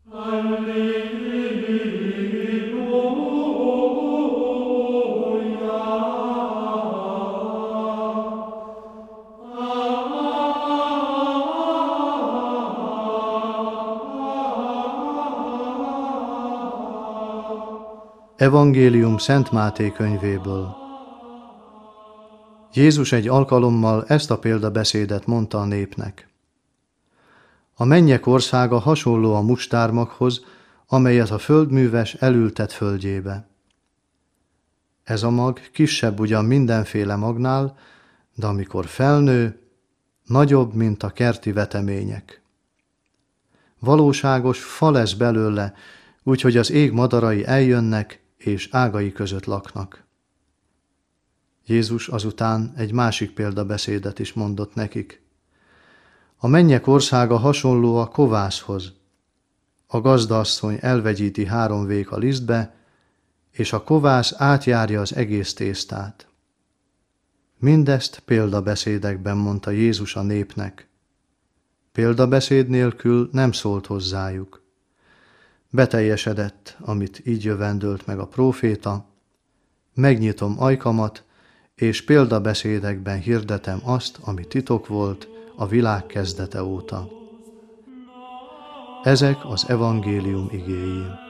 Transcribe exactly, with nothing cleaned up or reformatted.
Evangélium Szent Máté könyvéből. Jézus egy alkalommal ezt a példabeszédet mondta a népnek. A mennyek országa hasonló a mustármaghoz, amelyet a földműves elültet földjébe. Ez a mag kisebb ugyan mindenféle magnál, de amikor felnő, nagyobb, mint a kerti vetemények. Valóságos fa lesz belőle, úgyhogy az ég madarai eljönnek, és ágai között laknak. Jézus azután egy másik példabeszédet is mondott nekik. A mennyek országa hasonló a kovászhoz. A gazdaasszony elvegyíti három vék a lisztbe, és a kovász átjárja az egész tésztát. Mindezt példabeszédekben mondta Jézus a népnek. Példabeszéd nélkül nem szólt hozzájuk. Beteljesedett, amit így jövendölt meg a próféta, megnyitom ajkamat, és példabeszédekben hirdetem azt, ami titok volt a világ kezdete óta. Ezek az evangélium igéi.